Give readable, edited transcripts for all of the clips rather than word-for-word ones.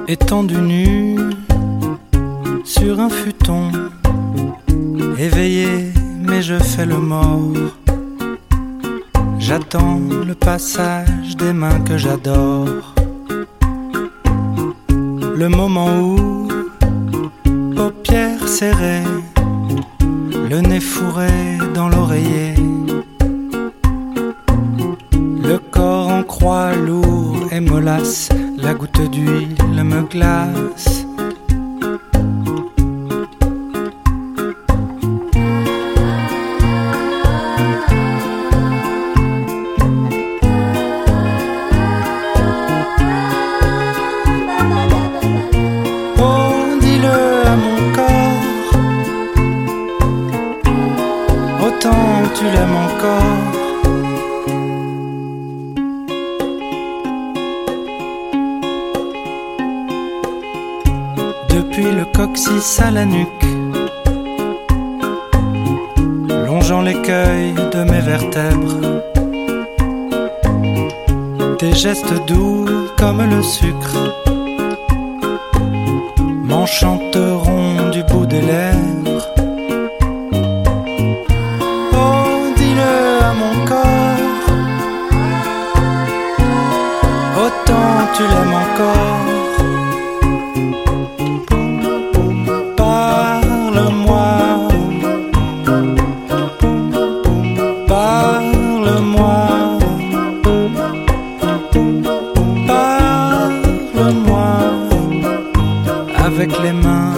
Étendu nu sur un futon, éveillé mais je fais le mort. J'attends le passage des mains que j'adore. Le moment où, paupières serrées, le nez fourré dans l'oreiller, le corps en croix lourd et mollasse, la goutte d'huile me glace. Oh, dis-le à mon corps, autant tu l'aimes encore. Depuis le coccyx à la nuque, longeant l'écueil de mes vertèbres, tes gestes doux comme le sucre m'enchanteront du bout des lèvres. Oh, dis-le à mon corps, autant tu l'aimes encore. Parle-moi, parle-moi, parle-moi avec les mains.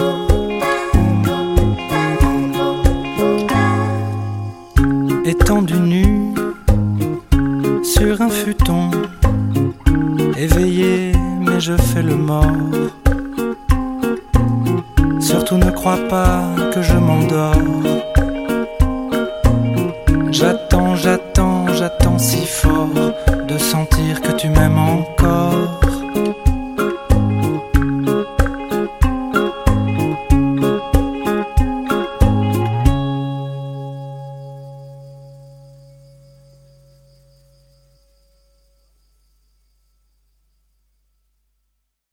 Étendu nu sur un futon, éveillé mais je fais le mort. Surtout ne crois pas que je m'endors. J'attends, j'attends, j'attends si fort de sentir que tu m'aimes encore.